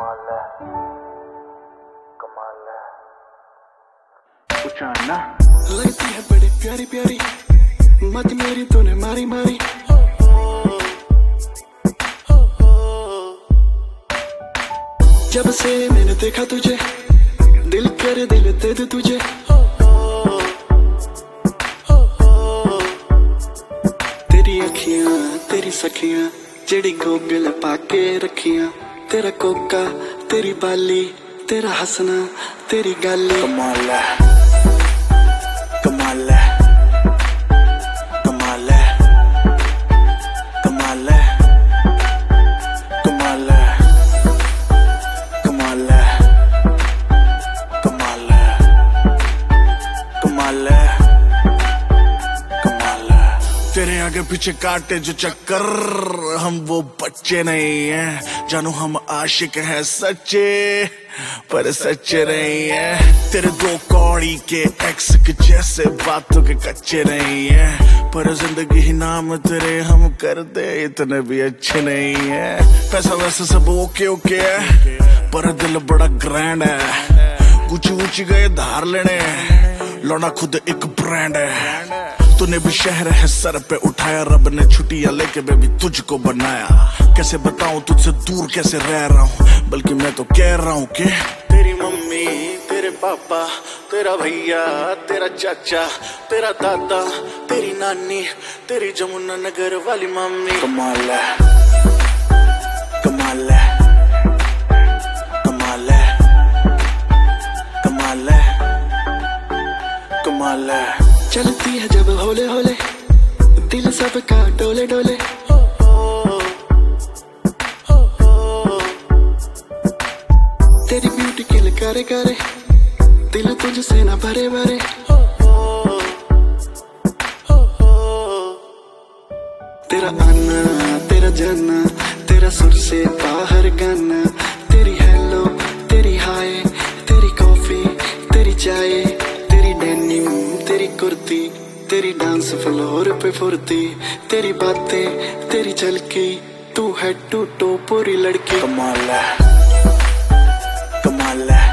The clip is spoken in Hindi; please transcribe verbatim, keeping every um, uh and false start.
कमाल है, कमाल है। कुछ आना लगती है बड़ी प्यारी प्यारी, मत मेरी तूने मारी मारी। जब से मैंने देखा तुझे, दिल कर दिल दे दे तुझे। तेरी अखियां तेरी सखियां, जेड़ी गोगल पाके रखियां। तेरा कोका तेरी बाली, तेरा हंसना तेरी गाली। कमाल है, कमाल है, कमाल है, कमाल है, कमाल है, कमाल है, कमाल है, कमाल है, कमाल है। तेरे आगे पीछे काटे जो चक्कर, हम वो बच्चे नहीं हैं। जानू हम आशिक हैं सच्चे, पर सच्चे नहीं हैं। तेरे दो कौड़ी के एक्स के जैसे बातों के कच्चे नहीं हैं। पर जिंदगी ही नाम तेरे हम कर दे, इतने भी अच्छे नहीं हैं। पैसा वैसे सब ओके ओके है, पर दिल बड़ा ग्रैंड है। गुची ऊंची गए धार लेने, लौना खुद एक ब्रांड है। तूने भी शहर है सर पे उठाया, रब ने छुट्टियां लेके बेबी तुझको बनाया। कैसे बताऊं तुझसे दूर कैसे रह रहा हूँ, बल्कि मैं तो कह रहा हूँ कि तेरी मम्मी, तेरे पापा, तेरा भैया, तेरा चाचा, तेरा दादा, तेरी नानी, तेरी जमुना नगर वाली मम्मी। कमाल है, कमाल है, कमाल है, कमाल है, कमाल है। चलती है जब होले होले, दिल सबका डोले डोले। तेरी ब्यूटी किल करे करे, दिल तुझसे ना भरे भरे। तेरा आना तेरा जाना, तेरा सुर से बाहर गाना। तेरी हेलो तेरी हाय, तेरी कॉफी तेरी चाय, तेरी डेनिम तेरी कुर्ती, तेरी डांस फ्लोर पे फुर्ती। तेरी बातें तेरी झलकी, तू है टू टू पूरी लड़की। कमाल है, कमाल है,